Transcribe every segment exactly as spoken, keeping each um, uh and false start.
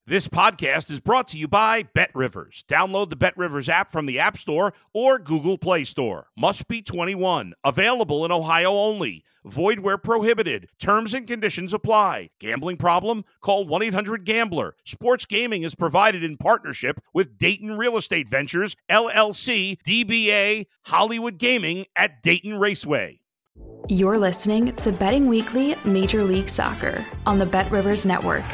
This podcast is brought to you by BetRivers. Download the BetRivers app from the App Store or Google Play Store. Must be twenty-one. Available in Ohio only. Void where prohibited. Terms and conditions apply. Gambling problem? Call one eight hundred gambler. Sports gaming is provided in partnership with Dayton Real Estate Ventures, L L C, D B A, Hollywood Gaming at Dayton Raceway. You're listening to Betting Weekly Major League Soccer on the BetRivers Network.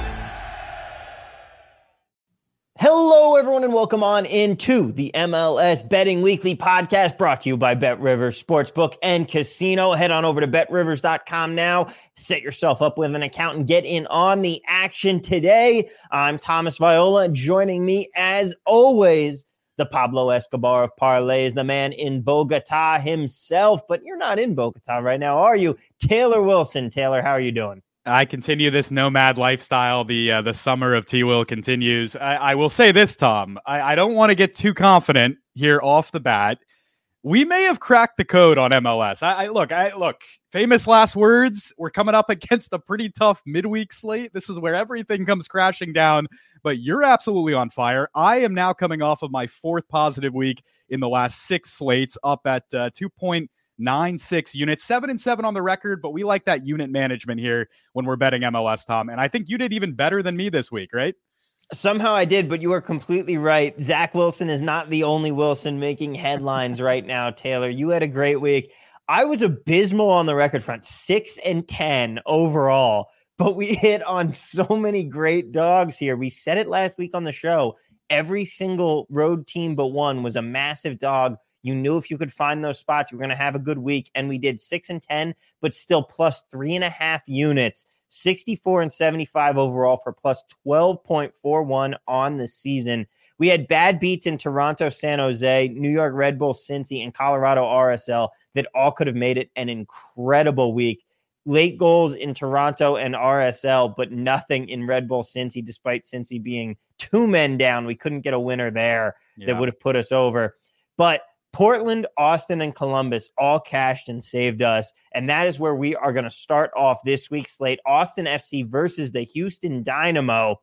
Hello, everyone, and welcome on into the M L S Betting Weekly podcast brought to you by BetRivers Sportsbook and Casino. Head on over to bet rivers dot com now. Set yourself up with an account and get in on the action today. I'm Thomas Viola. Joining me, as always, the Pablo Escobar of parlays, the man in Bogota himself. But you're not in Bogota right now, are you? Taylor Wilson. Taylor, how are you doing? I continue this nomad lifestyle. The uh, the summer of T-Will continues. I, I will say this, Tom. I, I don't want to get too confident here off the bat. We may have cracked the code on M L S. I, I look, I look. Famous last words. We're coming up against a pretty tough midweek slate. This is where everything comes crashing down. But you're absolutely on fire. I am now coming off of my fourth positive week in the last six slates, up at uh, two point nine six units, seven and seven on the record, but we like that unit management here when we're betting M L S, Tom. And I think you did even better than me this week, right? Somehow I did, but you are completely right. Zach Wilson is not the only Wilson making headlines right now, Taylor. You had a great week. I was abysmal on the record front, six and ten overall, but we hit on so many great dogs here. We said it last week on the show. Every single road team but one was a massive dog. You knew if you could find those spots, you were going to have a good week. And we did six and ten, but still plus three and a half units, sixty-four and seventy-five overall for plus twelve point four one on the season. We had bad beats in Toronto, San Jose, New York Red Bull, Cincy, and Colorado R S L that all could have made it an incredible week. Late goals in Toronto and R S L, but nothing in Red Bull, Cincy, despite Cincy being two men down. We couldn't get a winner there yeah. that would have put us over. But Portland, Austin, and Columbus all cashed and saved us, and that is where we are going to start off this week's slate. Austin F C versus the Houston Dynamo.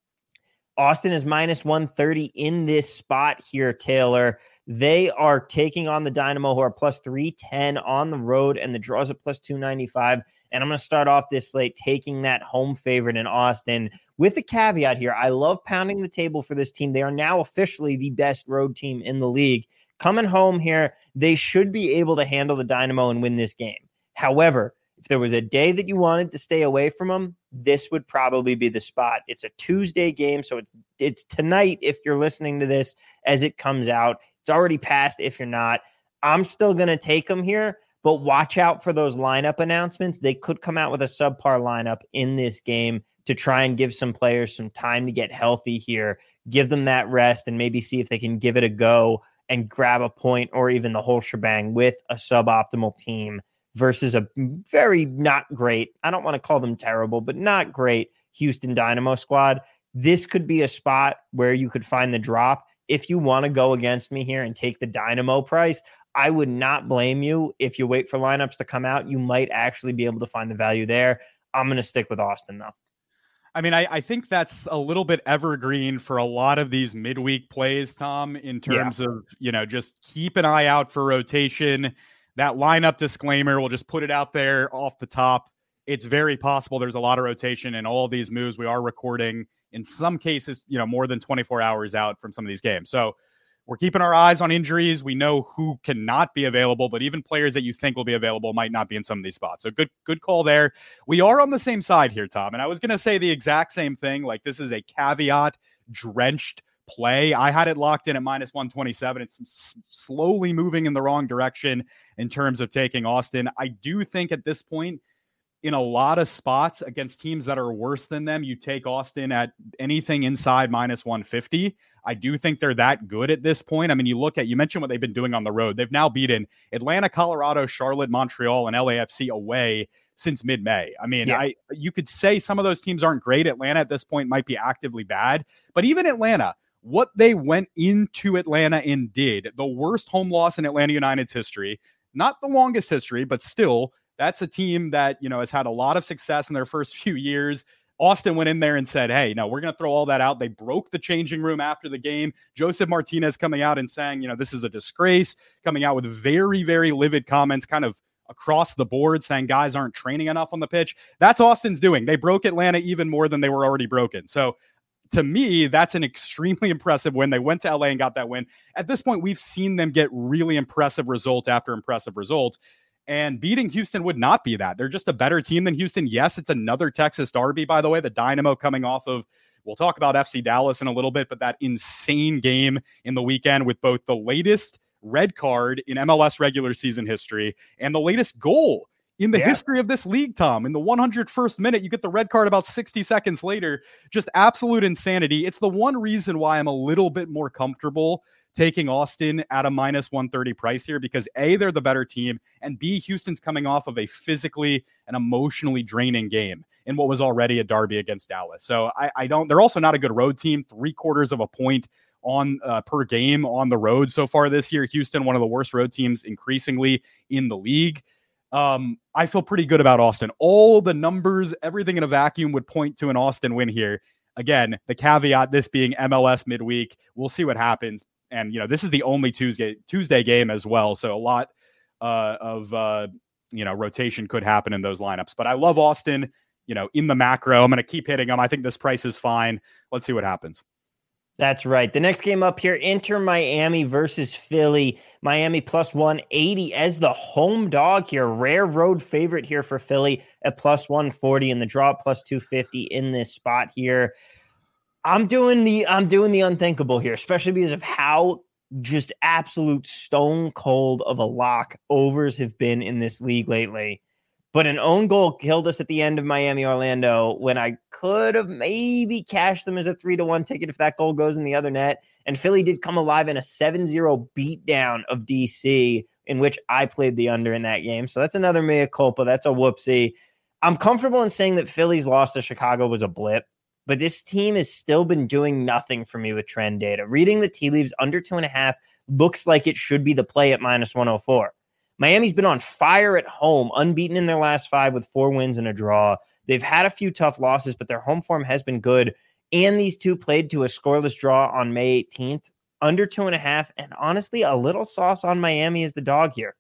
Austin is minus one thirty in this spot here, Taylor. They are taking on the Dynamo, who are plus three ten on the road, and the draw's at plus two ninety-five. And I'm going to start off this slate taking that home favorite in Austin with a caveat here. I love pounding the table for this team. They are now officially the best road team in the league. Coming home here, they should be able to handle the Dynamo and win this game. However, if there was a day that you wanted to stay away from them, this would probably be the spot. It's a Tuesday game, so it's it's tonight if you're listening to this as it comes out. It's already passed if you're not. I'm still going to take them here, but watch out for those lineup announcements. They could come out with a subpar lineup in this game to try and give some players some time to get healthy here, give them that rest, and maybe see if they can give it a go and grab a point or even the whole shebang with a suboptimal team versus a very not great, I don't want to call them terrible, but not great Houston Dynamo squad. This could be a spot where you could find the drop. If you want to go against me here and take the Dynamo price, I would not blame you. If you wait for lineups to come out, you might actually be able to find the value there. I'm going to stick with Austin, though. I mean, I, I think that's a little bit evergreen for a lot of these midweek plays, Tom, in terms yeah. of, you know, just keep an eye out for rotation. That lineup disclaimer, we'll just put it out there off the top. It's very possible there's a lot of rotation in all of these moves. We are recording, in some cases, you know, more than twenty-four hours out from some of these games. So we're keeping our eyes on injuries. We know who cannot be available, but even players that you think will be available might not be in some of these spots. So good, good call there. We are on the same side here, Tom. And I was going to say the exact same thing. Like, this is a caveat drenched play. I had it locked in at minus one twenty-seven. It's s- slowly moving in the wrong direction in terms of taking Austin. I do think at this point, in a lot of spots against teams that are worse than them, you take Austin at anything inside minus one fifty. I do think they're that good at this point. I mean, you look at, you mentioned what they've been doing on the road. They've now beaten Atlanta, Colorado, Charlotte, Montreal, and L A F C away since mid-May. I mean, yeah. I you could say some of those teams aren't great. Atlanta at this point might be actively bad, but even Atlanta, what they went into Atlanta and did, the worst home loss in Atlanta United's history, not the longest history, but still, that's a team that, you know, has had a lot of success in their first few years. Austin went in there and said, hey, no, we're going to throw all that out. They broke the changing room after the game. Joseph Martinez coming out and saying, you know, this is a disgrace, coming out with very, very livid comments kind of across the board saying guys aren't training enough on the pitch. That's Austin's doing. They broke Atlanta even more than they were already broken. So to me, that's an extremely impressive win. They went to L A and got that win. At this point, we've seen them get really impressive result after impressive result. And beating Houston would not be that. They're just a better team than Houston. Yes, it's another Texas derby, by the way. The Dynamo coming off of, we'll talk about F C Dallas in a little bit, but that insane game in the weekend with both the latest red card in M L S regular season history and the latest goal in the yeah. history of this league, Tom. In the one hundred first minute, you get the red card about sixty seconds later. Just absolute insanity. It's the one reason why I'm a little bit more comfortable taking Austin at a minus one thirty price here, because A, they're the better team, and B, Houston's coming off of a physically and emotionally draining game in what was already a derby against Dallas. So I, I don't, they're also not a good road team, three quarters of a point on uh, per game on the road so far this year. Houston, one of the worst road teams increasingly in the league. Um, I feel pretty good about Austin. All the numbers, everything in a vacuum would point to an Austin win here. Again, the caveat, this being M L S midweek, we'll see what happens. And, you know, this is the only Tuesday Tuesday game as well. So a lot uh, of, uh, you know, rotation could happen in those lineups. But I love Austin, you know, in the macro. I'm going to keep hitting them. I think this price is fine. Let's see what happens. That's right. The next game up here, Inter Miami versus Philly. Miami plus one eighty as the home dog here. Rare road favorite here for Philly at plus one forty, and the draw plus two fifty in this spot here. I'm doing the I'm doing the unthinkable here, especially because of how just absolute stone cold of a lock overs have been in this league lately. But an own goal killed us at the end of Miami Orlando when I could have maybe cashed them as a three to one ticket if that goal goes in the other net. And Philly did come alive in a seven zero beatdown of D C, in which I played the under in that game. So that's another mea culpa. That's a whoopsie. I'm comfortable in saying that Philly's loss to Chicago was a blip, but this team has still been doing nothing for me with trend data. Reading the tea leaves, under two and a half looks like it should be the play at minus one oh four. Miami's been on fire at home, unbeaten in their last five with four wins and a draw. They've had a few tough losses, but their home form has been good. And these two played to a scoreless draw on May eighteenth, under two and a half. And honestly, a little sauce on Miami as the dog here.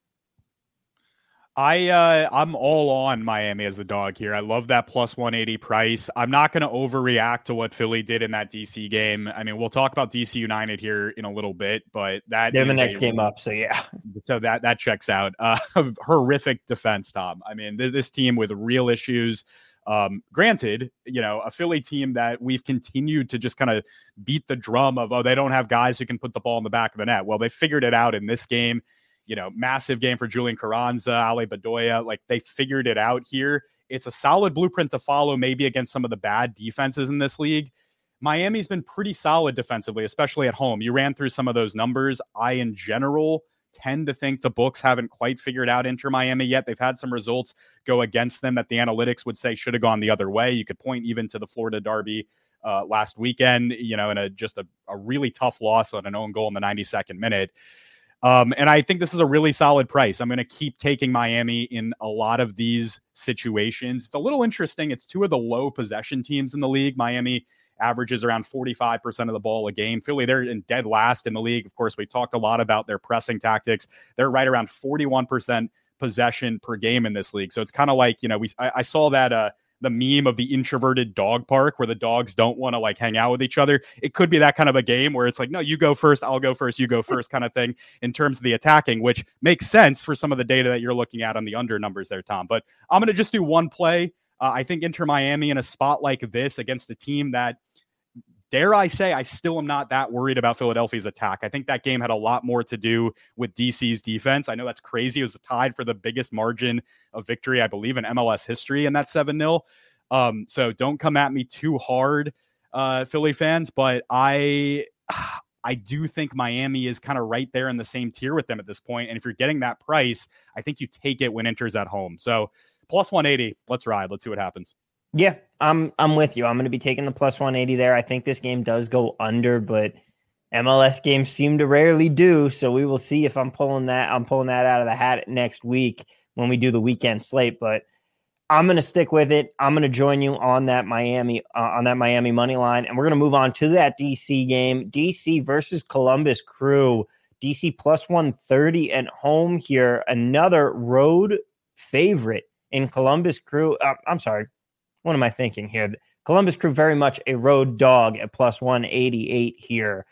I, uh, I'm all on Miami as the dog here. I love that plus one eighty price. I'm not going to overreact to what Philly did in that D C game. I mean, we'll talk about D C United here in a little bit, but that they're the next a, game up. So yeah, so that, that checks out. Uh, horrific defense, Tom. I mean, th- this team with real issues. Um, granted, you know, a Philly team that we've continued to just kind of beat the drum of, oh, they don't have guys who can put the ball in the back of the net. Well, they figured it out in this game. You know, massive game for Julian Carranza, Ale Bedoya. Like, they figured it out here. It's a solid blueprint to follow, maybe against some of the bad defenses in this league. Miami's been pretty solid defensively, especially at home. You ran through some of those numbers. I, in general, tend to think the books haven't quite figured out Inter Miami yet. They've had some results go against them that the analytics would say should have gone the other way. You could point even to the Florida Derby uh, last weekend, you know, in a just a, a really tough loss on an own goal in the ninety-second minute. Um, and I think this is a really solid price. I'm going to keep taking Miami in a lot of these situations. It's a little interesting. It's two of the low possession teams in the league. Miami averages around forty-five percent of the ball a game. Philly, they're in dead last in the league. Of course, we talked a lot about their pressing tactics. They're right around forty-one percent possession per game in this league. So it's kind of like, you know, we I, I saw that uh, the meme of the introverted dog park where the dogs don't want to like hang out with each other. It could be that kind of a game where it's like, no, you go first, I'll go first, you go first kind of thing in terms of the attacking, which makes sense for some of the data that you're looking at on the under numbers there, Tom. But I'm going to just do one play. Uh, I think Inter Miami in a spot like this against a team that, dare I say, I still am not that worried about Philadelphia's attack. I think that game had a lot more to do with D C's defense. I know that's crazy. It was tied for the biggest margin of victory, I believe, in M L S history in that seven nil. Um, so don't come at me too hard, uh, Philly fans, but I I do think Miami is kind of right there in the same tier with them at this point. And if you're getting that price, I think you take it when Inter's at home. So plus one eighty, let's ride. Let's see what happens. Yeah, I'm I'm with you. I'm going to be taking the plus one eighty there. I think this game does go under, but M L S games seem to rarely do. So we will see if I'm pulling that. I'm pulling that out of the hat next week when we do the weekend slate. But I'm going to stick with it. I'm going to join you on that Miami uh, on that Miami money line, and we're going to move on to that D C game. D C versus Columbus Crew. D C plus one thirty at home here. Another road favorite in Columbus Crew. Uh, I'm sorry. What am I thinking here? Columbus Crew very much a road dog at plus one eighty-eight here.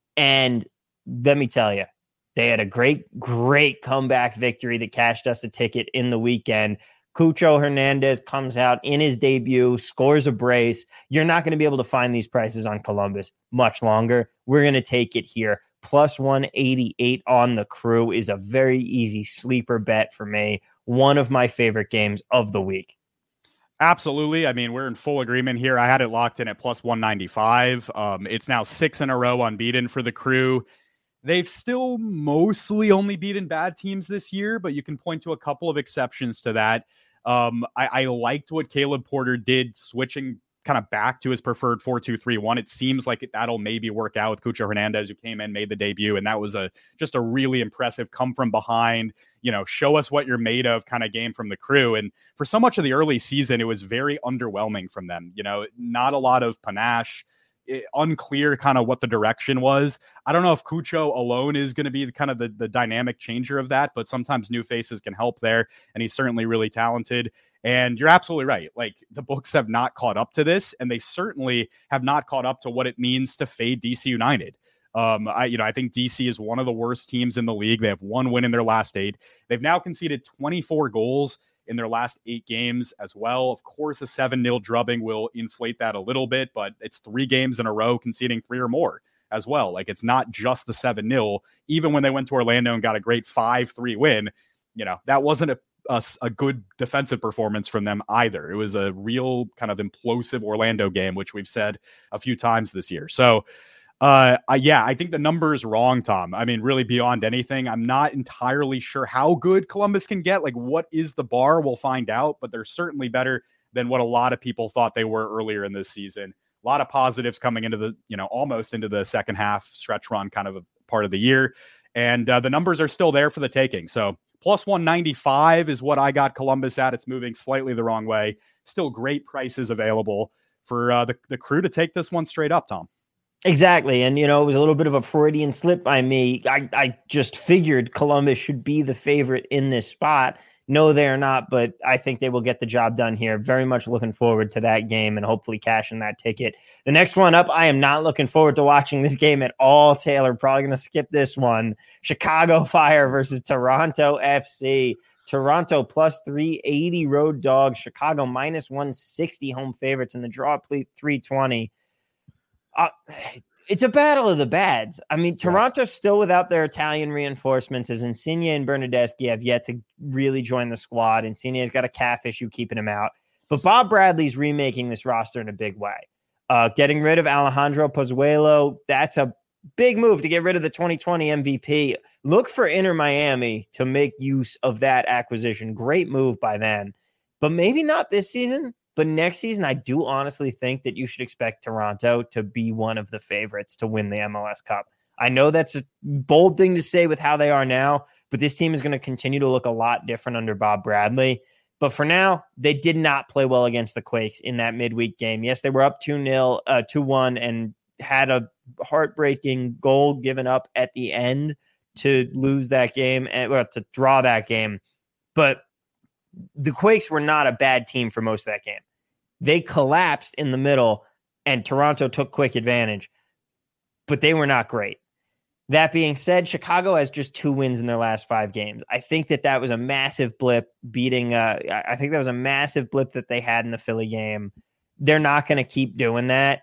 And let me tell you, they had a great, great comeback victory that cashed us a ticket in the weekend. Cucho Hernandez comes out in his debut, scores a brace. You're not going to be able to find these prices on Columbus much longer. We're going to take it here. Plus one eighty-eight on the Crew is a very easy sleeper bet for me. One of my favorite games of the week. Absolutely. I mean, we're in full agreement here. I had it locked in at plus one ninety-five. Um, it's now six in a row unbeaten for the Crew. They've still mostly only beaten bad teams this year, but you can point to a couple of exceptions to that. Um, I, I liked what Caleb Porter did, switching kind of back to his preferred four two three one. It seems like that'll maybe work out with Cucho Hernandez, who came in, made the debut, and that was a just a really impressive come from behind, you know, show us what you're made of kind of game from the Crew. And for so much of the early season, it was very underwhelming from them. You know, not a lot of panache. It, unclear kind of what the direction was. I don't know if Cucho alone is going to be the, kind of the, the dynamic changer of that, but sometimes new faces can help there, and he's certainly really talented. And you're absolutely right. Like, the books have not caught up to this, and they certainly have not caught up to what it means to fade D C United. Um, I, you know, I think D C is one of the worst teams in the league. They have one win in their last eight. They've now conceded twenty-four goals in their last eight games as well. Of course, a seven nil drubbing will inflate that a little bit, but it's three games in a row conceding three or more as well. Like, it's not just the seven nil. Even when they went to Orlando and got a great five three win, you know, that wasn't a, a, a good defensive performance from them either. It was a real kind of implosive Orlando game, which we've said a few times this year. So, Uh, uh, yeah, I think the number is wrong, Tom. I mean, really beyond anything, I'm not entirely sure how good Columbus can get. Like, what is the bar? We'll find out, but they're certainly better than what a lot of people thought they were earlier in this season. A lot of positives coming into the, you know, almost into the second half stretch run kind of a part of the year. And uh, the numbers are still there for the taking. So plus one ninety-five is what I got Columbus at. It's moving slightly the wrong way. Still great prices available for uh, the, the Crew to take this one straight up, Tom. Exactly. And, you know, it was a little bit of a Freudian slip by me. I, I just figured Columbus should be the favorite in this spot. No, they're not, but I think they will get the job done here. Very much looking forward to that game and hopefully cashing that ticket. The next one up, I am not looking forward to watching this game at all, Taylor. Probably going to skip this one. Chicago Fire versus Toronto F C. Toronto plus three eighty road dog. Chicago minus one sixty home favorites in the draw, three twenty. Uh, it's a battle of the bads. I mean, Toronto's still without their Italian reinforcements, as Insigne and Bernardeschi have yet to really join the squad. Insigne's got a calf issue keeping him out. But Bob Bradley's remaking this roster in a big way. Uh, getting rid of Alejandro Pozuelo, that's a big move to get rid of the twenty twenty M V P. Look for Inter Miami to make use of that acquisition. Great move by them. But maybe not this season. But next season, I do honestly think that you should expect Toronto to be one of the favorites to win the M L S Cup. I know that's a bold thing to say with how they are now, but this team is going to continue to look a lot different under Bob Bradley. But for now, they did not play well against the Quakes in that midweek game. Yes, they were up two nil, uh, two one, and had a heartbreaking goal given up at the end to lose that game, and well, to draw that game. But the Quakes were not a bad team for most of that game. They collapsed in the middle, and Toronto took quick advantage, but they were not great. That being said, Chicago has just two wins in their last five games. I think that that was a massive blip beating. Uh, I think that was a massive blip that they had in the Philly game. They're not going to keep doing that.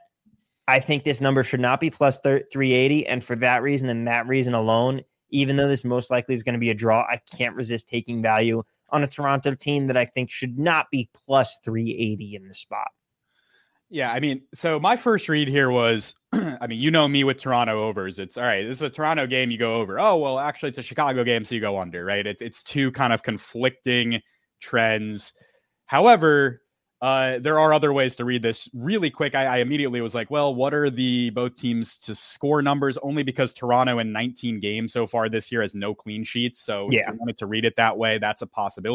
I think this number should not be plus three eighty, and for that reason and that reason alone, even though this most likely is going to be a draw, I can't resist taking value on a Toronto team that I think should not be plus three eighty in the spot. Yeah, I mean, so my first read here was, I mean, you know me with Toronto overs. It's all right, this is a Toronto game, you go over. Oh, well, actually, it's a Chicago game, so you go under, right? It, it's two kind of conflicting trends. However, uh, there are other ways to read this really quick. I, I immediately was like, well, what are the both teams to score numbers? Only because Toronto in nineteen games so far this year has no clean sheets. So yeah. if you wanted to read it that way, that's a possibility.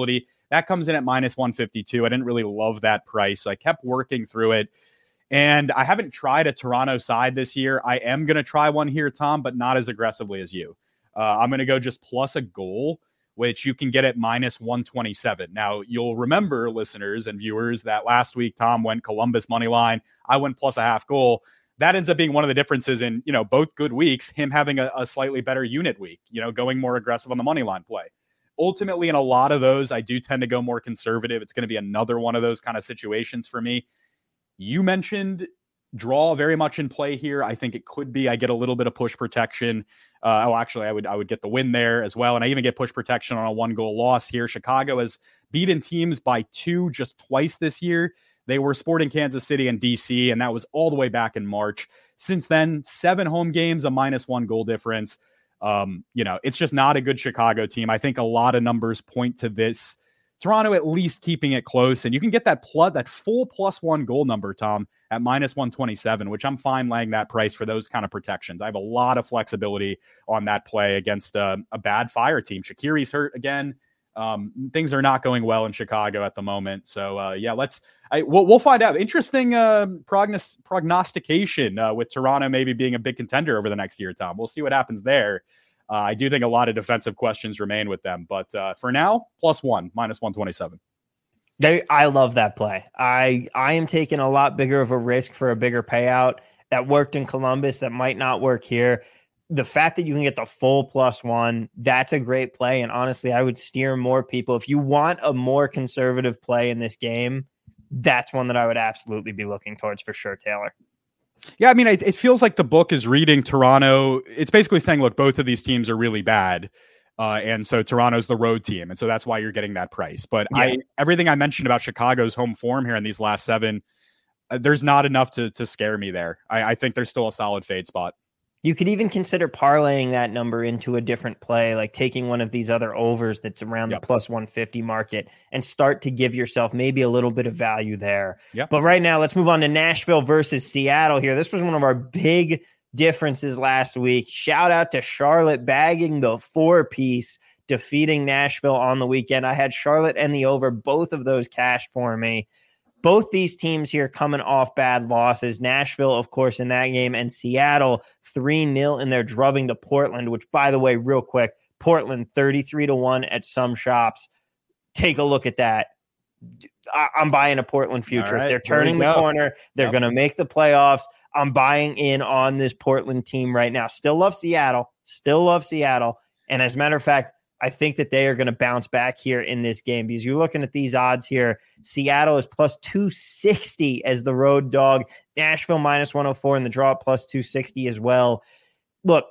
That comes in at minus one fifty-two. I didn't really love that price, so I kept working through it. And I haven't tried a Toronto side this year. I am going to try one here, Tom, but not as aggressively as you. Uh, I'm going to go just plus a goal, which you can get at minus one twenty-seven. Now, you'll remember, listeners and viewers, that last week Tom went Columbus money line. I went plus a half goal. That ends up being one of the differences in, you know, both good weeks, him having a, a slightly better unit week, you know, going more aggressive on the money line play. Ultimately, in a lot of those, I do tend to go more conservative. It's going to be another one of those kind of situations for me. You mentioned draw very much in play here. I think it could be. I get a little bit of push protection. Uh, oh, actually, I would I would get the win there as well. And I even get push protection on a one-goal loss here. Chicago has beaten teams by two just twice this year. They were Sporting Kansas City and D C, and that was all the way back in March. Since then, seven home games, a minus one goal difference. Um, you know, it's just not a good Chicago team. I think a lot of numbers point to this. Toronto at least keeping it close, and you can get that plus that full plus one goal number, Tom, at minus one twenty-seven, which I'm fine laying that price for those kind of protections. I have a lot of flexibility on that play against a, a bad Fire team. Shaqiri's hurt again. Um, things are not going well in Chicago at the moment. So uh, yeah, let's. I, we'll, we'll find out. Interesting uh, prognos- prognostication uh, with Toronto maybe being a big contender over the next year, Tom. We'll see what happens there. Uh, I do think a lot of defensive questions remain with them, but uh, for now, plus one, minus one twenty-seven. They, I love that play. I, I am taking a lot bigger of a risk for a bigger payout. That worked in Columbus. That might not work here. The fact that you can get the full plus one, that's a great play. And honestly, I would steer more people. If you want a more conservative play in this game, that's one that I would absolutely be looking towards for sure, Taylor. Yeah, I mean, it, it feels like the book is reading Toronto. It's basically saying, look, both of these teams are really bad. Uh, and so Toronto's the road team. And so that's why you're getting that price. But yeah. I everything I mentioned about Chicago's home form here in these last seven, uh, there's not enough to to scare me there. I, I think there's still a solid fade spot. You could even consider parlaying that number into a different play, like taking one of these other overs that's around yep. the plus one fifty market and start to give yourself maybe a little bit of value there. Yep. But right now, let's move on to Nashville versus Seattle here. This was one of our big differences last week. Shout out to Charlotte bagging the four-piece, defeating Nashville on the weekend. I had Charlotte and the over, both of those cashed for me. Both these teams here coming off bad losses. Nashville, of course, in that game, and Seattle three nil in their drubbing to Portland, which, by the way, real quick, Portland thirty-three to one at some shops. Take a look at that. I- I'm buying a Portland future. Right, They're turning the corner. They're yep. going to make the playoffs. I'm buying in on this Portland team right now. Still love Seattle. Still love Seattle. And as a matter of fact, I think that they are going to bounce back here in this game because you're looking at these odds here. Seattle is plus two sixty as the road dog. Nashville minus one oh four and the draw plus two sixty as well. Look,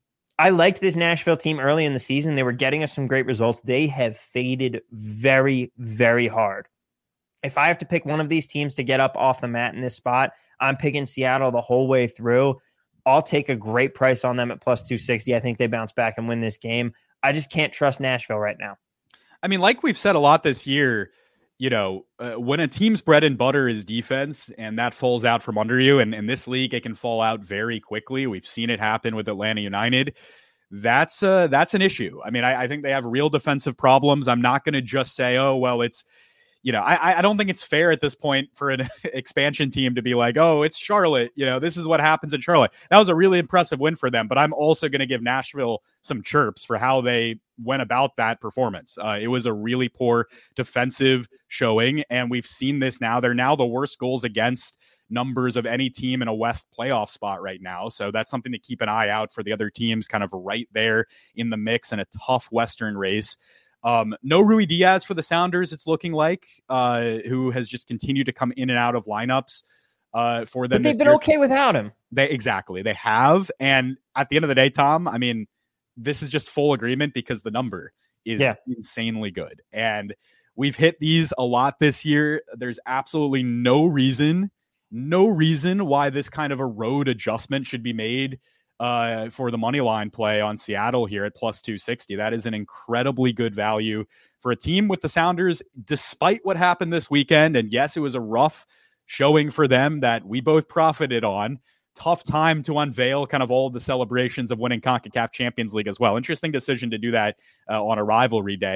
I liked this Nashville team early in the season. They were getting us some great results. They have faded very, very hard. If I have to pick one of these teams to get up off the mat in this spot, I'm picking Seattle the whole way through. I'll take a great price on them at plus two sixty. I think they bounce back and win this game. I just can't trust Nashville right now. I mean, like we've said a lot this year, you know, uh, when a team's bread and butter is defense and that falls out from under you, and in this league, it can fall out very quickly. We've seen it happen with Atlanta United. That's uh, that's an issue. I mean, I, I think they have real defensive problems. I'm not going to just say, oh, well, it's, you know, I, I don't think it's fair at this point for an expansion team to be like, oh, it's Charlotte. You know, this is what happens in Charlotte. That was a really impressive win for them. But I'm also going to give Nashville some chirps for how they went about that performance. Uh, it was a really poor defensive showing. And we've seen this now. They're now the worst goals against numbers of any team in a West playoff spot right now. So that's something to keep an eye out for the other teams kind of right there in the mix in a tough Western race. Um, no Rui Diaz for the Sounders, it's looking like, uh, who has just continued to come in and out of lineups uh, for them. But they've been okay without him. They exactly. They have. And at the end of the day, Tom, I mean, this is just full agreement because the number is yeah. insanely good. And we've hit these a lot this year. There's absolutely no reason, no reason why this kind of a road adjustment should be made Uh, for the money line play on Seattle here at plus two sixty. That is an incredibly good value for a team with the Sounders, despite what happened this weekend. And yes, it was a rough showing for them that we both profited on. Tough time to unveil kind of all of the celebrations of winning CONCACAF Champions League as well. Interesting decision to do that uh, on a rivalry day, but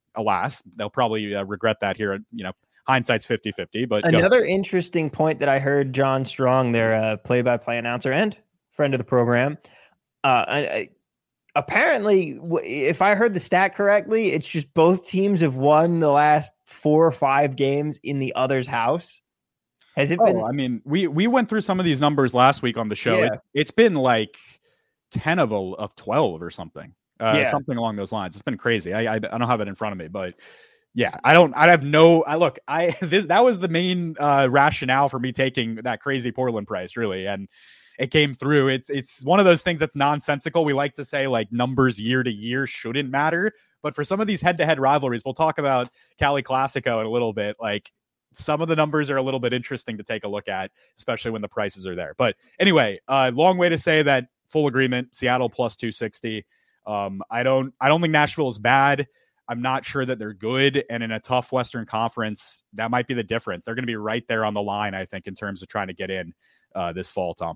alas, they'll probably uh, regret that here. You know, hindsight's fifty-fifty. But another interesting point that I heard John Strong, their uh, play-by-play announcer and friend of the program, uh, I, apparently, if I heard the stat correctly, it's just both teams have won the last four or five games in the other's house. Has it oh, been? I mean, we we went through some of these numbers last week on the show. Yeah. It, it's been like ten of a, of twelve or something, uh, Yeah. something along those lines. It's been crazy. I, I I don't have it in front of me, but yeah, I don't. I have no. I look. I this that was the main uh, rationale for me taking that crazy Portland price, really, and it came through. It's it's one of those things that's nonsensical. We like to say like numbers year to year shouldn't matter, but for some of these head to head rivalries, we'll talk about Cali Classico in a little bit. Like, some of the numbers are a little bit interesting to take a look at, especially when the prices are there. But anyway, uh, long way to say that full agreement, Seattle plus two sixty. Um, I don't, I don't think Nashville is bad. I'm not sure that they're good. And in a tough Western Conference, that might be the difference. They're going to be right there on the line, I think, in terms of trying to get in uh, this fall, Tom.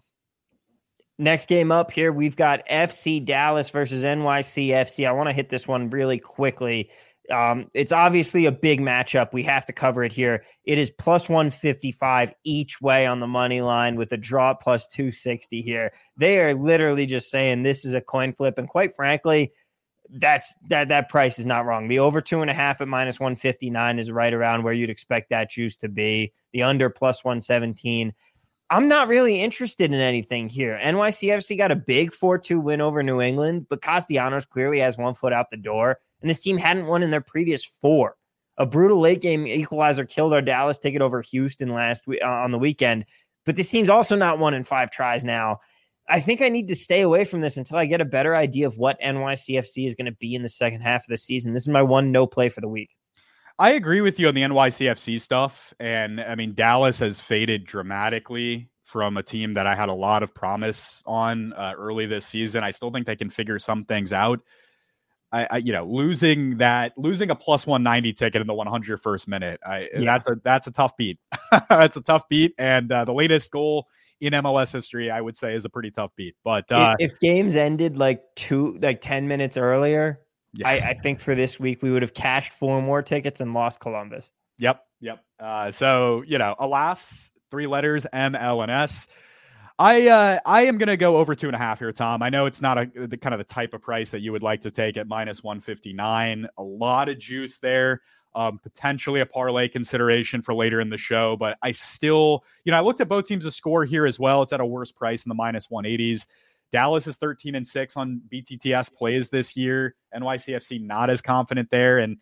Next game up here, we've got F C Dallas versus N Y C F C. I want to hit this one really quickly. Um, it's obviously a big matchup. We have to cover it here. It is plus one fifty-five each way on the money line with a draw plus two sixty here. They are literally just saying this is a coin flip. And quite frankly, that's that that price is not wrong. The over two and a half at minus one fifty-nine is right around where you'd expect that juice to be. The under plus one seventeen. I'm not really interested in anything here. N Y C F C got a big four two win over New England, but Castellanos clearly has one foot out the door. And this team hadn't won in their previous four. A brutal late game equalizer killed our Dallas ticket over Houston last week uh, on the weekend. But this team's also not won in five tries now. I think I need to stay away from this until I get a better idea of what N Y C F C is going to be in the second half of the season. This is my one no play for the week. I agree with you on the N Y C F C stuff. And I mean, Dallas has faded dramatically from a team that I had a lot of promise on uh, early this season. I still think they can figure some things out. I, I, you know, losing that, losing a plus one ninety ticket in the one hundred first minute, I, yeah. that's a that's a tough beat. That's a tough beat, and uh, the latest goal in M L S history, I would say, is a pretty tough beat. But uh, if, if games ended like two, like ten minutes earlier, yeah. I, I think for this week we would have cashed four more tickets and lost Columbus. Yep, yep. Uh, so you know, alas, three letters M, L, and S. I uh, I am going to go over two and a half here, Tom. I know it's not a the kind of the type of price that you would like to take at minus one fifty-nine. A lot of juice there, um, potentially a parlay consideration for later in the show. But I still, you know, I looked at both teams to score here as well. It's at a worse price in the minus one eighties. Dallas is thirteen and six on B T T S plays this year. N Y C F C not as confident there, and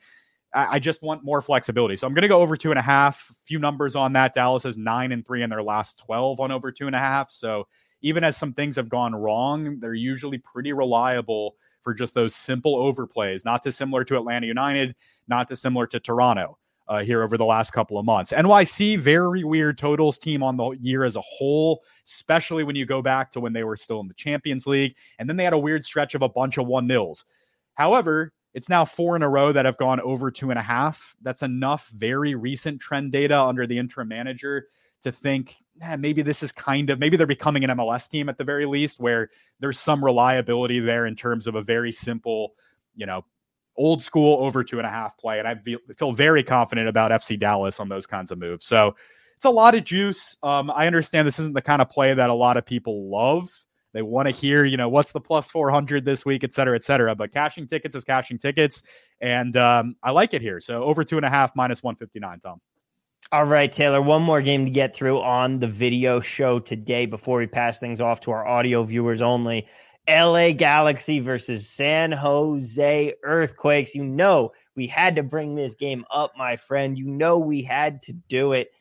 I just want more flexibility. So I'm going to go over two and a half. Few numbers on that. Dallas is nine and three in their last twelve on over two and a half. So even as some things have gone wrong, they're usually pretty reliable for just those simple overplays, not dissimilar to Atlanta United, not dissimilar to Toronto uh, here over the last couple of months. N Y C, very weird totals team on the year as a whole, especially when you go back to when they were still in the Champions League. And then they had a weird stretch of a bunch of one nils. However, it's now four in a row that have gone over two and a half. That's enough very recent trend data under the interim manager to think eh, maybe this is kind of, maybe they're becoming an M L S team at the very least, where there's some reliability there in terms of a very simple, you know, old school over two and a half play. And I feel, feel very confident about F C Dallas on those kinds of moves. So it's a lot of juice. Um, I understand this isn't the kind of play that a lot of people love. They want to hear, you know, what's the plus four hundred this week, et cetera, et cetera. But cashing tickets is cashing tickets. And um, I like it here. So over two and a half, minus one fifty-nine, Tom. All right, Taylor, one more game to get through on the video show today before we pass things off to our audio viewers only. L A Galaxy versus San Jose Earthquakes. You know, we had to bring this game up, my friend. You know, we had to do it.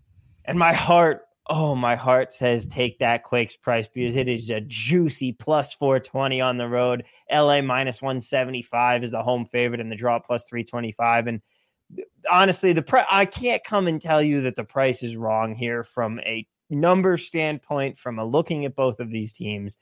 And my heart, oh, my heart says take that Quakes price because it is a juicy plus four twenty on the road. L A minus one seventy-five is the home favorite and the draw plus three twenty-five. And honestly, the pri- I can't come and tell you that the price is wrong here from a number standpoint, from a looking at both of these teams.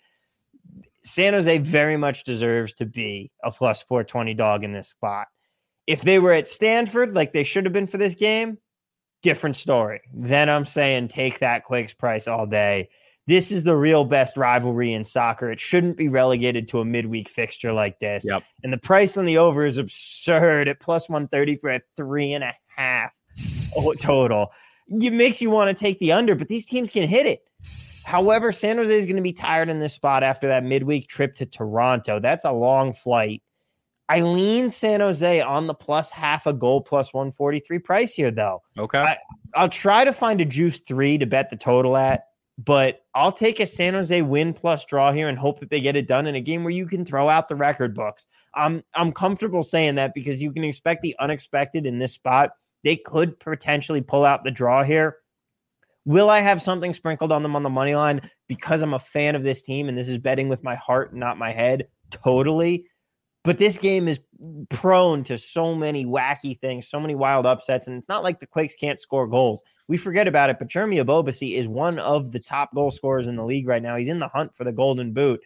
San Jose very much deserves to be a plus four twenty dog in this spot. If they were at Stanford like they should have been for this game, different story. Then I'm saying take that Quakes price all day. This is the real best rivalry in soccer. It shouldn't be relegated to a midweek fixture like this. Yep. And the price on the over is absurd at plus one thirty for a three and a half total. It makes you want to take the under, but these teams can hit it. However, San Jose is going to be tired in this spot after that midweek trip to Toronto. That's a long flight. I lean San Jose on the plus half a goal plus one forty-three price here, though. Okay. I, I'll try to find a juice three to bet the total at, but I'll take a San Jose win plus draw here and hope that they get it done in a game where you can throw out the record books. I'm, I'm comfortable saying that because you can expect the unexpected in this spot. They could potentially pull out the draw here. Will I have something sprinkled on them on the money line because I'm a fan of this team and this is betting with my heart, not my head? Totally. But this game is prone to so many wacky things, so many wild upsets, and it's not like the Quakes can't score goals. We forget about it, but Jeremy Ebobisse is one of the top goal scorers in the league right now. He's in the hunt for the Golden Boot.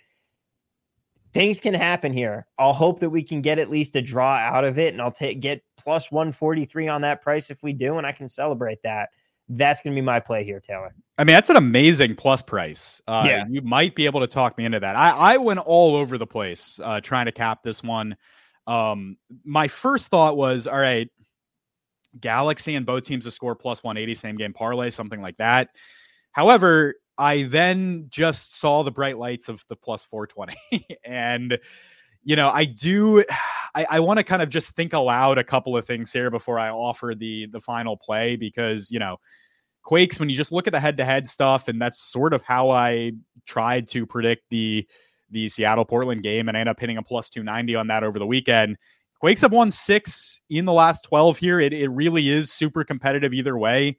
Things can happen here. I'll hope that we can get at least a draw out of it, and I'll take get plus one forty-three on that price if we do, and I can celebrate that. That's going to be my play here, Taylor. I mean, that's an amazing plus price. Uh, yeah. You might be able to talk me into that. I, I went all over the place uh, trying to cap this one. Um, my first thought was, all right, Galaxy and both teams to score plus one eighty, same game parlay, something like that. However, I then just saw the bright lights of the plus four twenty. And, you know, I do, I, I want to kind of just think aloud a couple of things here before I offer the the final play, because, you know, Quakes, when you just look at the head-to-head stuff, and that's sort of how I tried to predict the the Seattle-Portland game, and I ended up hitting a plus two ninety on that over the weekend. Quakes have won six in the last twelve here. It it really is super competitive either way.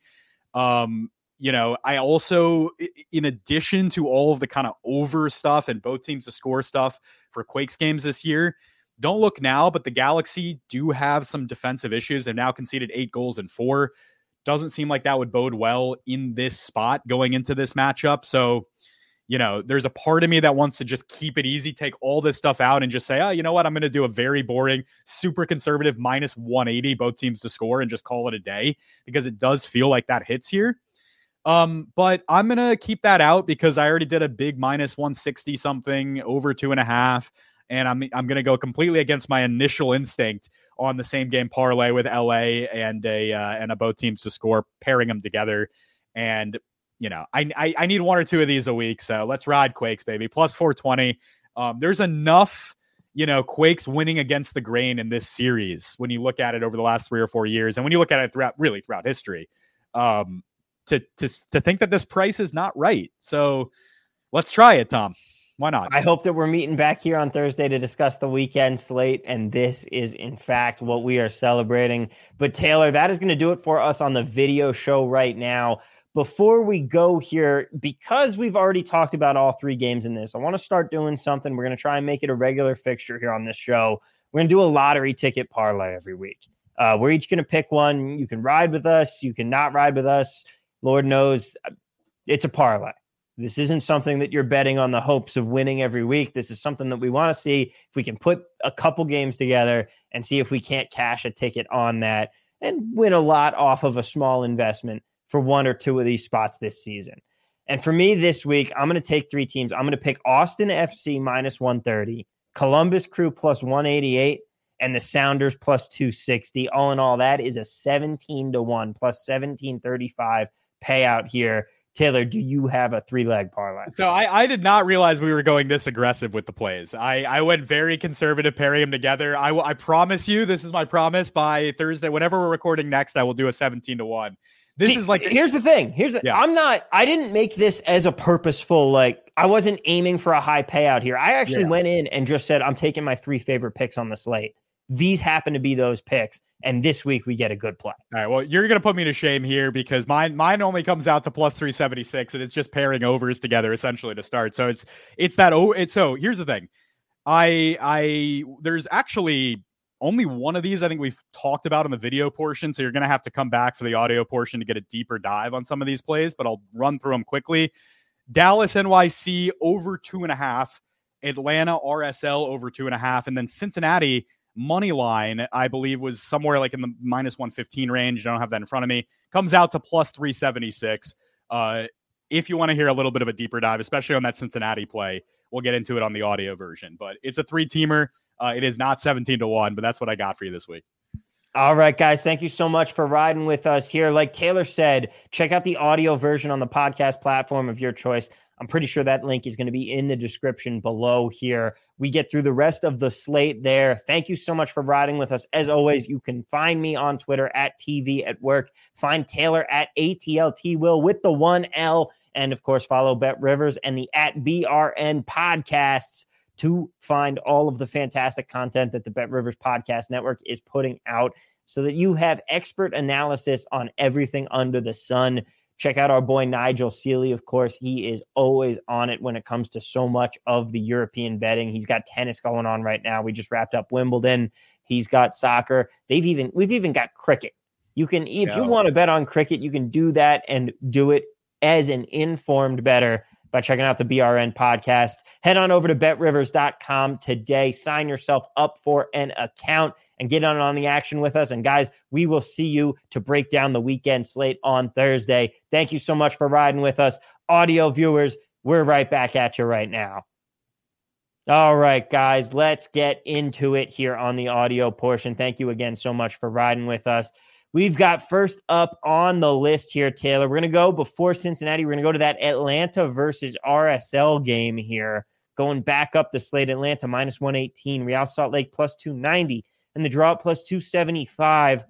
Um, you know, I also, in addition to all of the kind of over stuff and both teams to score stuff for Quakes games this year, don't look now, but the Galaxy do have some defensive issues. They've now conceded eight goals in four. Doesn't seem like that would bode well in this spot going into this matchup. So, you know, there's a part of me that wants to just keep it easy, take all this stuff out and just say, oh, you know what? I'm going to do a very boring, super conservative minus one eighty, both teams to score, and just call it a day, because it does feel like that hits here. Um, but I'm going to keep that out because I already did a big minus one sixty something over two and a half. And I'm I'm going to go completely against my initial instinct on the same game parlay with L A and a uh, and a both teams to score, pairing them together. And, you know, I, I I need one or two of these a week. So let's ride Quakes, baby. Plus four twenty. Um, there's enough, you know, Quakes winning against the grain in this series when you look at it over the last three or four years, and when you look at it throughout, really throughout history, um, to to to think that this price is not right. So let's try it, Tom. Why not? I hope that we're meeting back here on Thursday to discuss the weekend slate, and this is, in fact, what we are celebrating. But, Taylor, that is going to do it for us on the video show right now. Before we go here, because we've already talked about all three games in this, I want to start doing something. We're going to try and make it a regular fixture here on this show. We're going to do a lottery ticket parlay every week. Uh, we're each going to pick one. You can ride with us. You can not ride with us. Lord knows it's a parlay. This isn't something that you're betting on the hopes of winning every week. This is something that we want to see if we can put a couple games together and see if we can't cash a ticket on that and win a lot off of a small investment for one or two of these spots this season. And for me this week, I'm going to take three teams. I'm going to pick Austin F C minus one thirty, Columbus Crew plus one eighty-eight, and the Sounders plus two sixty. All in all, that is a seventeen to one plus seventeen thirty-five payout here. Taylor, do you have a three-leg parlay? So I, I did not realize we were going this aggressive with the plays. I, I went very conservative, pairing them together. I, I promise you, this is my promise, by Thursday, whenever we're recording next, I will do a seventeen to one. This See, is like, here's the thing. Here's the, yeah. I'm not, I didn't make this as a purposeful, like, I wasn't aiming for a high payout here. I actually yeah. went in and just said, I'm taking my three favorite picks on the slate. These happen to be those picks. And this week we get a good play. All right. Well, you're going to put me to shame here because mine, mine only comes out to plus three seventy-six, and it's just pairing overs together essentially to start. So it's, it's that. Oh, it's so here's the thing. I, I, there's actually only one of these I think we've talked about in the video portion. So you're going to have to come back for the audio portion to get a deeper dive on some of these plays, but I'll run through them quickly. Dallas N Y C over two and a half, Atlanta R S L over two and a half, and then Cincinnati money line, I believe, was somewhere like in the minus one fifteen range. I don't have that in front of me. Comes out to plus three seventy-six. Uh, if you want to hear a little bit of a deeper dive, especially on that Cincinnati play, we'll get into it on the audio version. But it's a three-teamer. Uh, it is not seventeen to one, but that's what I got for you this week. All right, guys, thank you so much for riding with us here. Like Taylor said, check out the audio version on the podcast platform of your choice. I'm pretty sure that link is going to be in the description below here. We get through the rest of the slate there. Thank you so much for riding with us. As always, you can find me on Twitter at T V at Work. Find Taylor at A T L T Will with the one L. And, of course, follow Bet Rivers and the at B R N podcasts to find all of the fantastic content that the Bet Rivers Podcast Network is putting out so that you have expert analysis on everything under the sun. Check out our boy Nigel Seeley. Of course, he is always on it when it comes to so much of the European betting. He's got tennis going on right now. We just wrapped up Wimbledon. He's got soccer. They've even we've even got cricket. You can, if yeah. you want to bet on cricket, you can do that and do it as an informed bettor by checking out the B R N podcast. Head on over to bet rivers dot com today. Sign yourself up for an account and get on on the action with us. And guys, we will see you to break down the weekend slate on Thursday. Thank you so much for riding with us. Audio viewers, we're right back at you right now. All right, guys, let's get into it here on the audio portion. Thank you again so much for riding with us. We've got first up on the list here, Taylor. We're going to go before Cincinnati. We're going to go to that Atlanta versus R S L game here. Going back up the slate, Atlanta minus one eighteen, Real Salt Lake plus two ninety, and the draw plus two seventy-five.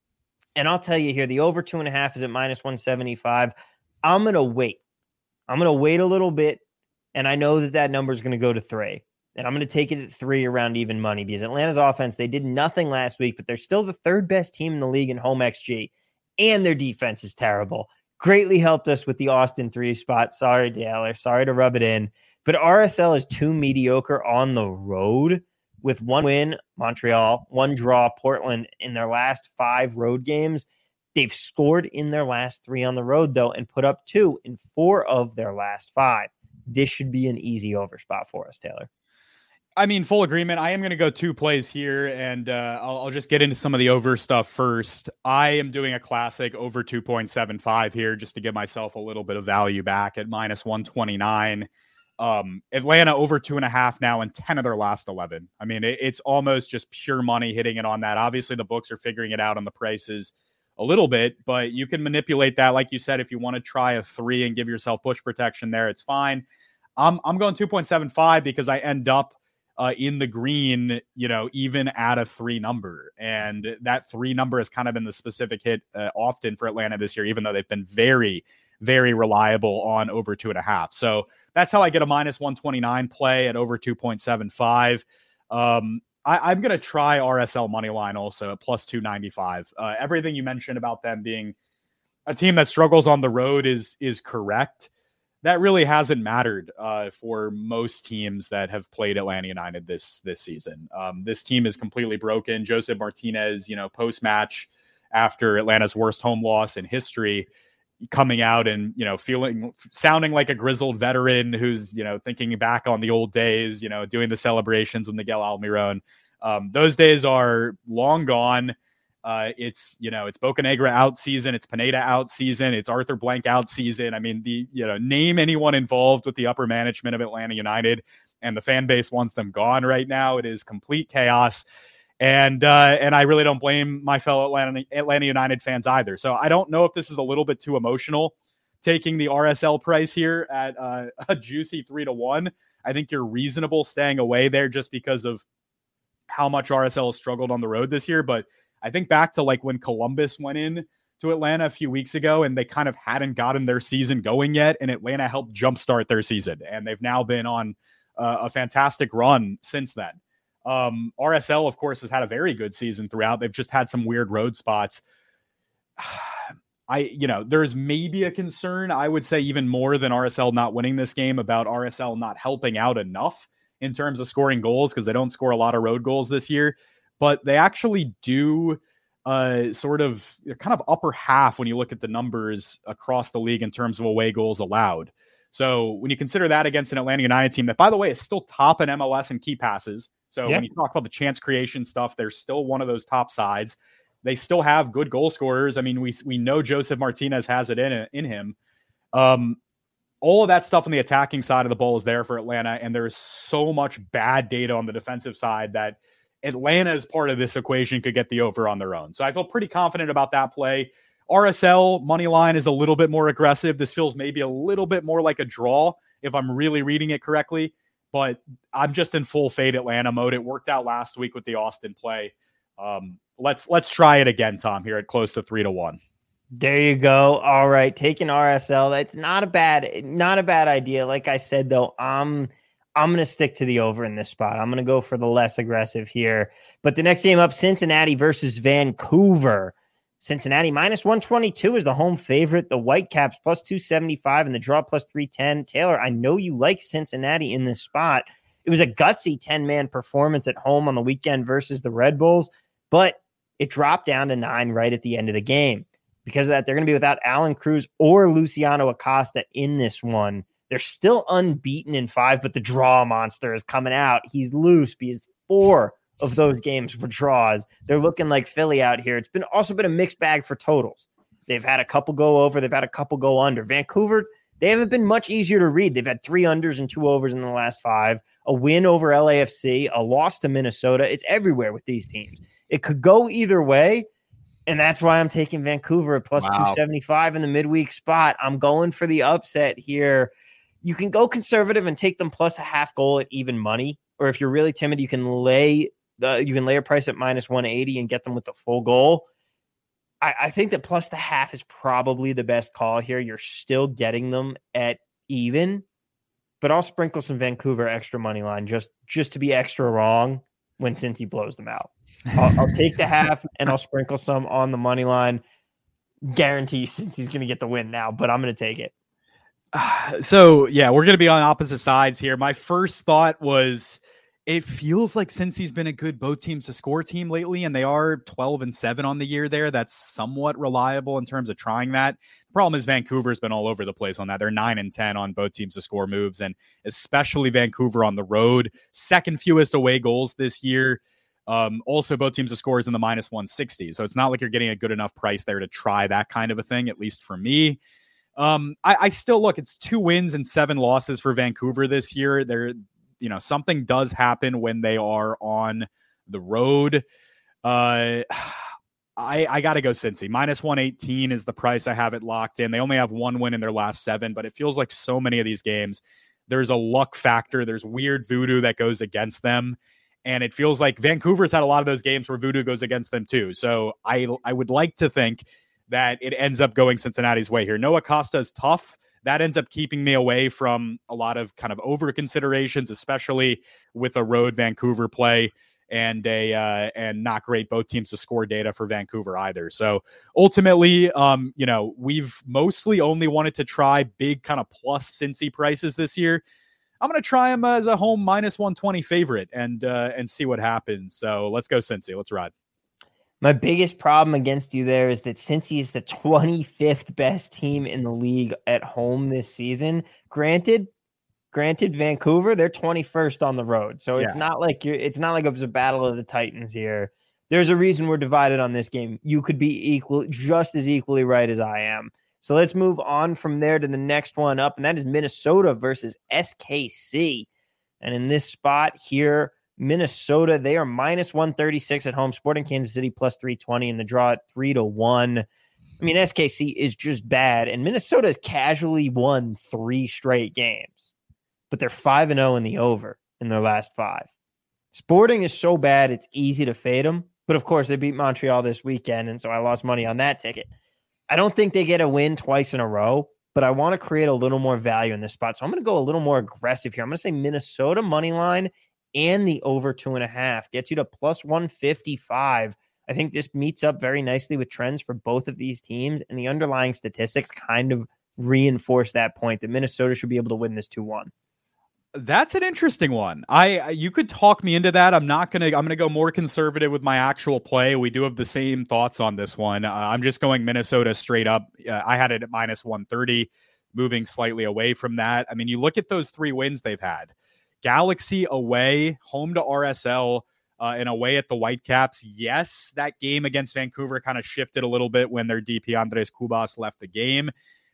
And I'll tell you here, the over two and a half is at minus one seventy-five. I'm going to wait. I'm going to wait a little bit, and I know that that number is going to go to three. And I'm going to take it at three around even money because Atlanta's offense, they did nothing last week, but they're still the third best team in the league in home X G, and their defense is terrible. Greatly helped us with the Austin three spot. Sorry, Taylor. Sorry to rub it in. But R S L is too mediocre on the road with one win, Montreal, one draw, Portland, in their last five road games. They've scored in their last three on the road, though, and put up two in four of their last five. This should be an easy over spot for us, Taylor. I mean, full agreement. I am going to go two plays here, and uh, I'll, I'll just get into some of the over stuff first. I am doing a classic over two point seven five here just to give myself a little bit of value back at minus one twenty-nine. Um, Atlanta over two and a half now in ten of their last eleven. I mean, it, it's almost just pure money hitting it on that. Obviously, the books are figuring it out on the prices a little bit, but you can manipulate that. Like you said, if you want to try a three and give yourself push protection there, it's fine. I'm, I'm going two point seven five because I end up Uh, in the green, you know, even at a three number. And that three number has kind of been the specific hit uh, often for Atlanta this year, even though they've been very, very reliable on over two and a half. So that's how I get a minus one twenty-nine play at over two point seven five. Um, I, I'm going to try R S L money line also at plus two ninety-five. Uh, everything you mentioned about them being a team that struggles on the road is, is correct. That really hasn't mattered uh, for most teams that have played Atlanta United this this season. Um, this team is completely broken. Joseph Martinez, you know, post-match after Atlanta's worst home loss in history, coming out and, you know, feeling, sounding like a grizzled veteran who's, you know, thinking back on the old days, you know, doing the celebrations with Miguel Almiron. Um, those days are long gone. Uh, it's, you know, it's Bocanegra out season. It's Pineda out season. It's Arthur Blank out season. I mean, the, you know, name anyone involved with the upper management of Atlanta United, and the fan base wants them gone right now. It is complete chaos. And, uh, and I really don't blame my fellow Atlanta, Atlanta United fans either. So I don't know if this is a little bit too emotional taking the R S L price here at uh, a juicy three to one. I think you're reasonable staying away there just because of how much R S L has struggled on the road this year. But I think back to like when Columbus went in to Atlanta a few weeks ago and they kind of hadn't gotten their season going yet, and Atlanta helped jumpstart their season. And they've now been on uh, a fantastic run since then. Um, R S L, of course, has had a very good season throughout. They've just had some weird road spots. I, you know, there's maybe a concern, I would say even more than R S L not winning this game, about R S L not helping out enough in terms of scoring goals, because they don't score a lot of road goals this year. But they actually do uh, sort of kind of upper half when you look at the numbers across the league in terms of away goals allowed. So when you consider that against an Atlanta United team that, by the way, is still top in M L S in key passes. So yeah. When you talk about the chance creation stuff, they're still one of those top sides. They still have good goal scorers. I mean, we we know Joseph Martinez has it in in him. Um, all of that stuff on the attacking side of the ball is there for Atlanta, and there's so much bad data on the defensive side that Atlanta, as part of this equation, could get the over on their own. So I feel pretty confident about that play. R S L money line is a little bit more aggressive. This feels maybe a little bit more like a draw if I'm really reading it correctly, but I'm just in full fade Atlanta mode. It worked out last week with the Austin play. Um, let's let's try it again, Tom, here at close to three to one. There you go. All right, taking R S L. That's not a bad not a bad idea. Like I said, though, I'm I'm going to stick to the over in this spot. I'm going to go for the less aggressive here. But the next game up, Cincinnati versus Vancouver. Cincinnati minus one twenty-two is the home favorite. The Whitecaps plus two seventy-five and the draw plus three ten. Taylor, I know you like Cincinnati in this spot. It was a gutsy ten-man performance at home on the weekend versus the Red Bulls, but it dropped down to nine right at the end of the game. Because of that, they're going to be without Alan Cruz or Luciano Acosta in this one. They're still unbeaten in five, but the draw monster is coming out. He's loose because four of those games were draws. They're looking like Philly out here. It's been also been a mixed bag for totals. They've had a couple go over. They've had a couple go under. Vancouver, they haven't been much easier to read. They've had three unders and two overs in the last five, a win over L A F C, a loss to Minnesota. It's everywhere with these teams. It could go either way, and that's why I'm taking Vancouver at plus wow. two seventy-five in the midweek spot. I'm going for the upset here. You can go conservative and take them plus a half goal at even money, or if you're really timid, you can lay the you can lay a price at minus one eighty and get them with the full goal. I, I think that plus the half is probably the best call here. You're still getting them at even, but I'll sprinkle some Vancouver extra money line just just to be extra wrong when Cincy blows them out. I'll, I'll take the half and I'll sprinkle some on the money line. Guarantee you Cincy's going to get the win now, but I'm going to take it. So, yeah, we're going to be on opposite sides here. My first thought was it feels like Cincy's been a good both teams to score team lately, and they are twelve and seven on the year there. That's somewhat reliable in terms of trying that. The problem is Vancouver's been all over the place on that. They're nine and ten on both teams to score moves, and especially Vancouver on the road. Second fewest away goals this year. Um, also, both teams to score is in the minus one sixty. So it's not like you're getting a good enough price there to try that kind of a thing, at least for me. Um, I, I still look, it's two wins and seven losses for Vancouver this year. They're, you know, something does happen when they are on the road. Uh, I, I got to go Cincy. minus one eighteen is the price. I have it locked in. They only have one win in their last seven, but it feels like so many of these games, there's a luck factor. There's weird voodoo that goes against them. And it feels like Vancouver's had a lot of those games where voodoo goes against them too. So I, I would like to think that it ends up going Cincinnati's way here. Noah Costa is tough. That ends up keeping me away from a lot of kind of over considerations, especially with a road Vancouver play and a uh, and not great both teams to score data for Vancouver either. So ultimately, um, you know, we've mostly only wanted to try big kind of plus Cincy prices this year. I'm going to try them as a home minus one twenty favorite and uh, and see what happens. So let's go Cincy. Let's ride. My biggest problem against you there is that Cincy is the twenty-fifth best team in the league at home this season. Granted, granted, Vancouver, they're twenty-first on the road. So it's yeah. not like you're, it's not like it was a battle of the Titans here. There's a reason we're divided on this game. You could be equal, just as equally right as I am. So let's move on from there to the next one up, and that is Minnesota versus S K C. And in this spot here, Minnesota, they are minus one thirty-six at home. Sporting Kansas City plus three twenty in the draw at three to one. I mean, S K C is just bad, and Minnesota has casually won three straight games, but they're five and oh in the over in their last five. Sporting is so bad, it's easy to fade them, but of course, they beat Montreal this weekend, and so I lost money on that ticket. I don't think they get a win twice in a row, but I want to create a little more value in this spot, so I'm going to go a little more aggressive here. I'm going to say Minnesota money line and the over two and a half gets you to plus one fifty-five. I think this meets up very nicely with trends for both of these teams, and the underlying statistics kind of reinforce that point that Minnesota should be able to win this two one. That's an interesting one. I you could talk me into that. I'm not gonna. I'm gonna go more conservative with my actual play. We do have the same thoughts on this one. Uh, I'm just going Minnesota straight up. Uh, I had it at minus one thirty, moving slightly away from that. I mean, you look at those three wins they've had. Galaxy away, home to R S L, uh, and away at the Whitecaps. Yes, that game against Vancouver kind of shifted a little bit when their D P Andres Cubas left the game.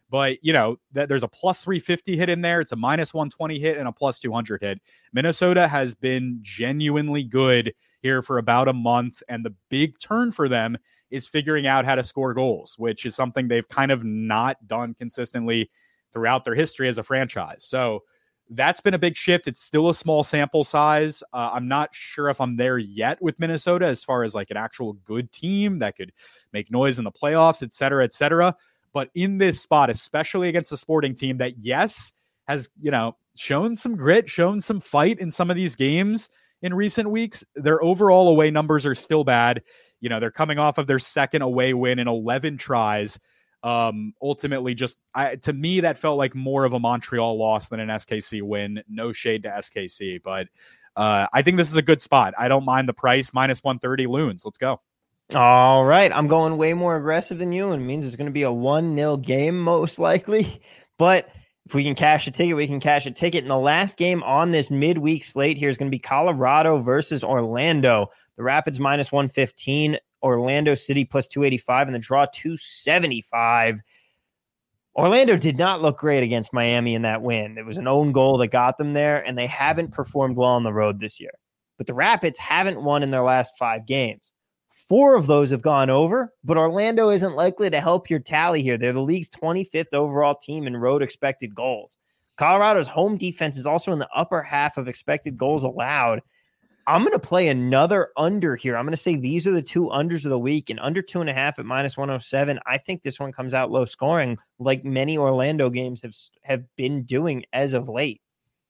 But, you know, that there's a plus three fifty hit in there. It's a minus one twenty hit and a plus two hundred hit. Minnesota has been genuinely good here for about a month. And the big turn for them is figuring out how to score goals, which is something they've kind of not done consistently throughout their history as a franchise. So that's been a big shift. It's still a small sample size. Uh, I'm not sure if I'm there yet with Minnesota as far as like an actual good team that could make noise in the playoffs, et cetera, et cetera. But in this spot, especially against a Sporting team that, yes, has, you know, shown some grit, shown some fight in some of these games in recent weeks, their overall away numbers are still bad. You know, they're coming off of their second away win in eleven tries. Um, ultimately, just I, to me, that felt like more of a Montreal loss than an S K C win. No shade to S K C, but uh, I think this is a good spot. I don't mind the price. minus one thirty Loons. Let's go. All right. I'm going way more aggressive than you, and it means it's going to be a one nil game most likely. But if we can cash a ticket, we can cash a ticket. And the last game on this midweek slate here is going to be Colorado versus Orlando. The Rapids minus one fifteen, Orlando City plus two eighty-five, and the draw two seventy-five. Orlando did not look great against Miami in that win. It was an own goal that got them there, and they haven't performed well on the road this year. But the Rapids haven't won in their last five games. Four of those have gone over, but Orlando isn't likely to help your tally here. They're the league's twenty-fifth overall team in road expected goals. Colorado's home defense is also in the upper half of expected goals allowed. I'm going to play another under here. I'm going to say these are the two unders of the week, and under two and a half at minus one oh seven. I think this one comes out low scoring like many Orlando games have, have been doing as of late.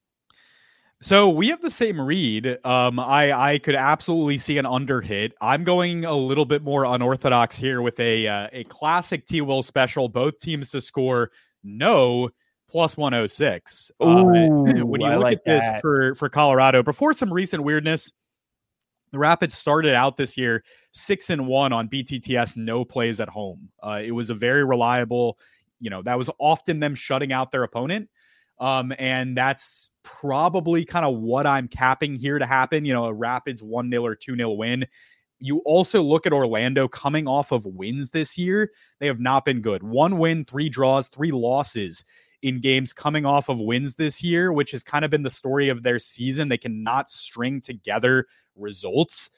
So we have the same read. Um, I, I could absolutely see an under hit. I'm going a little bit more unorthodox here with a uh, a classic T-Will special. Both teams to score no plus one oh six. Ooh, uh, when you I look like at this that. for, for Colorado, before some recent weirdness, the Rapids started out this year six and one on B T T S no plays at home. Uh, it was a very reliable, you know, that was often them shutting out their opponent. Um, and that's probably kind of what I'm capping here to happen. You know, a Rapids one nil or two nil win. You also look at Orlando coming off of wins this year. They have not been good. One win, three draws, three losses in games coming off of wins this year, which has kind of been the story of their season. They cannot string together results.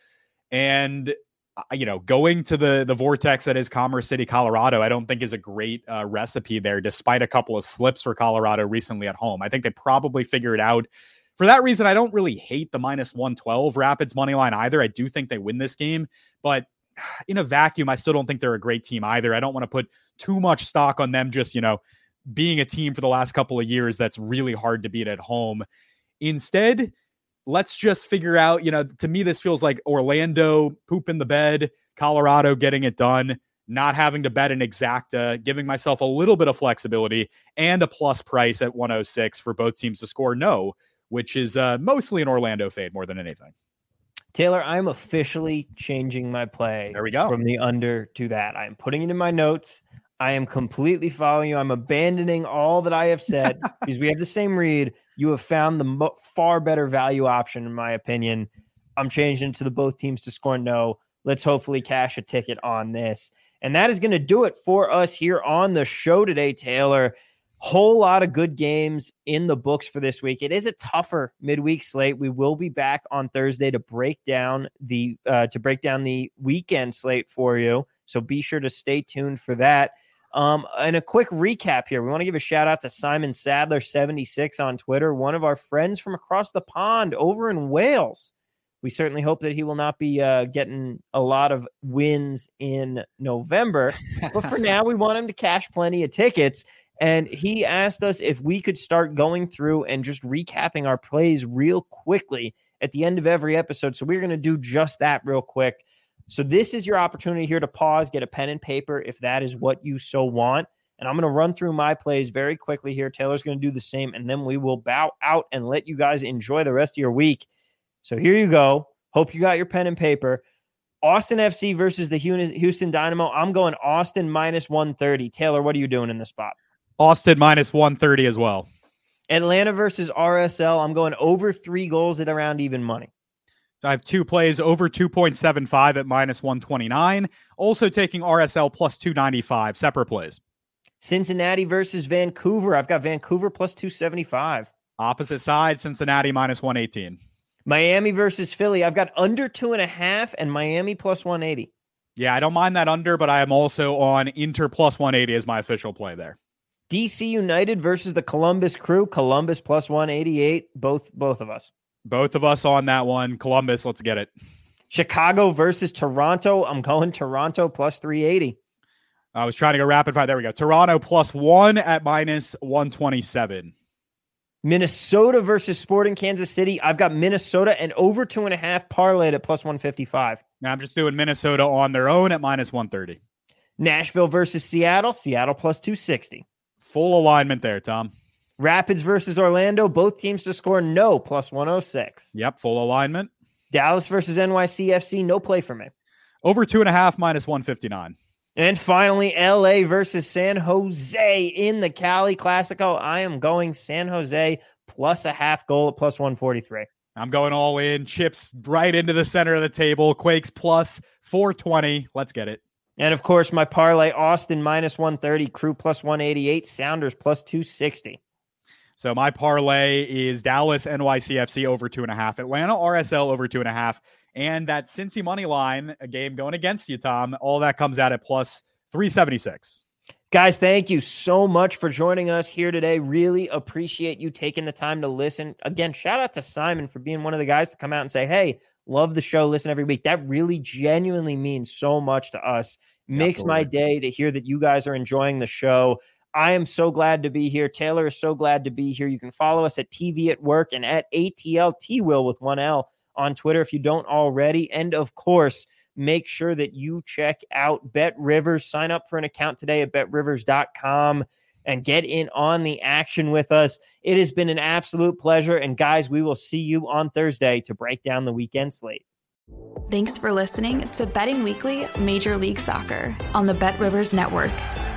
And you know, going to the the vortex that is Commerce City, Colorado, I don't think is a great uh, recipe there, despite a couple of slips for Colorado recently at home. I think they probably figure it out. For that reason, I don't really hate the minus one twelve Rapids money line either. I do think they win this game, but in a vacuum, I still don't think they're a great team either. I don't want to put too much stock on them just, you know, being a team for the last couple of years that's really hard to beat at home. Instead, let's just figure out, you know, to me, this feels like Orlando pooping the bed, Colorado getting it done, not having to bet an exacta, giving myself a little bit of flexibility and a plus price at one oh six for both teams to score no, which is uh, mostly an Orlando fade more than anything. Taylor, I'm officially changing my play. There we go. From the under to that. I'm putting it in my notes. I am completely following you. I'm abandoning all that I have said because we have the same read. You have found the mo- far better value option, in my opinion. I'm changing to the both teams to score no. Let's hopefully cash a ticket on this. And that is going to do it for us here on the show today, Taylor. Whole lot of good games in the books for this week. It is a tougher midweek slate. We will be back on Thursday to break down the uh, to break down the weekend slate for you. So be sure to stay tuned for that. Um, and a quick recap here. We want to give a shout out to Simon Sadler seventy-six on Twitter, one of our friends from across the pond over in Wales. We certainly hope that he will not be uh, getting a lot of wins in November. But for now, we want him to cash plenty of tickets. And he asked us if we could start going through and just recapping our plays real quickly at the end of every episode. So we're going to do just that real quick. So this is your opportunity here to pause, get a pen and paper if that is what you so want. And I'm going to run through my plays very quickly here. Taylor's going to do the same, and then we will bow out and let you guys enjoy the rest of your week. So here you go. Hope you got your pen and paper. Austin F C versus the Houston Dynamo. I'm going Austin minus one thirty. Taylor, what are you doing in the spot? Austin minus one thirty as well. Atlanta versus R S L. I'm going over three goals at around even money. I have two plays over two point seven five at minus one twenty-nine. Also taking R S L plus two ninety-five. Separate plays. Cincinnati versus Vancouver. I've got Vancouver plus two seventy-five. Opposite side, Cincinnati minus one eighteen. Miami versus Philly. I've got under two and a half and Miami plus one eighty. Yeah, I don't mind that under, but I am also on Inter plus one eighty as my official play there. D C United versus the Columbus Crew. Columbus plus one eighty-eight. Both, both of us. Both of us on that one. Columbus, let's get it. Chicago versus Toronto. I'm going Toronto plus three eighty. I was trying to go rapid fire. There we go. Toronto plus one at minus one twenty-seven. Minnesota versus Sporting Kansas City. I've got Minnesota and over two and a half parlayed at plus one fifty-five. Now I'm just doing Minnesota on their own at minus one thirty. Nashville versus Seattle. Seattle plus two sixty. Full alignment there, Tom. Rapids versus Orlando. Both teams to score no plus one oh six. Yep, full alignment. Dallas versus N Y C F C. No play for me. Over two and a half minus one fifty-nine. And finally, L A versus San Jose in the Cali Classico. I am going San Jose plus a half goal at plus one forty-three. I'm going all in. Chips right into the center of the table. Quakes plus four twenty. Let's get it. And of course, my parlay, Austin minus one thirty, Crew plus one eighty-eight, Sounders plus two sixty. So my parlay is Dallas N Y C F C over two and a half, Atlanta R S L over two and a half. And that Cincy money line, a game going against you, Tom, all that comes out at plus three seventy-six. Guys, thank you so much for joining us here today. Really appreciate you taking the time to listen. Again, shout out to Simon for being one of the guys to come out and say, hey, love the show, listen every week. That really genuinely means so much to us. Makes Absolutely. My day to hear that you guys are enjoying the show. I am so glad to be here. Taylor is so glad to be here. You can follow us at T V at Work and at A T L T Will with one L on Twitter if you don't already. And of course, make sure that you check out Bet Rivers. Sign up for an account today at bet rivers dot com and get in on the action with us. It has been an absolute pleasure. And guys, we will see you on Thursday to break down the weekend slate. Thanks for listening to Betting Weekly Major League Soccer on the Bet Rivers Network.